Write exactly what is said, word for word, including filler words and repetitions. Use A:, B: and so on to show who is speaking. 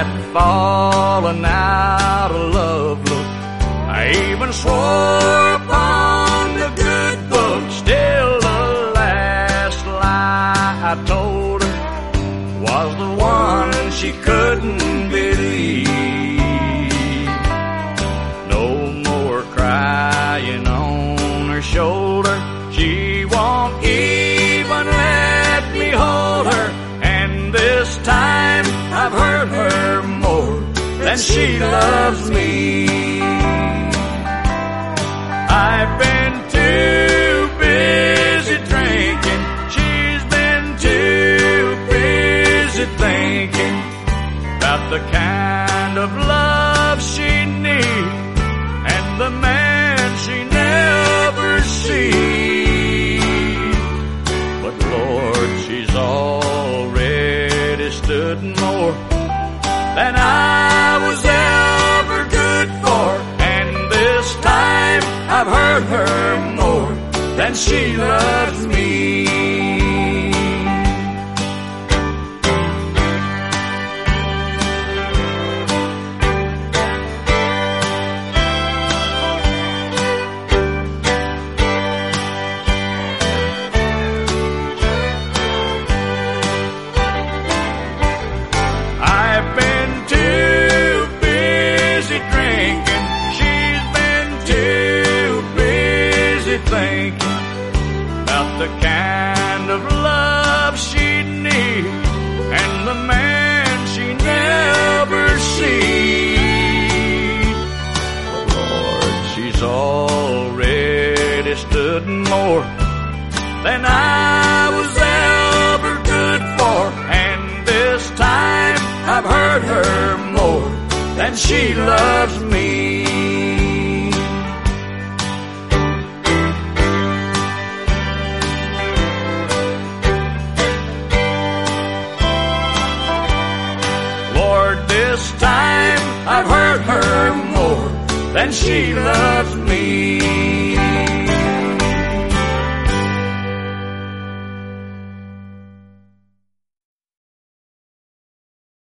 A: that fallen out of love look. I even swore upon the good book. Still the last lie I told her was the one she couldn't believe. No more crying on her shoulder. She won't even let me hold her. And this time I've hurt her more than she loves me. I've been too busy drinking. She's been too busy thinking about the kind of love she needs and the man she never sees. But Lord, she's already stood more than I was ever good for. And this time I've hurt her more than she loves me. I've been too busy drinking. She's been too busy thinking about the kind of love she needs and the man she never sees. But Lord, she's already stood more than I was ever good for. And this time I've hurt her more than she loves me. Lord, this time I've hurt her more than she loves me.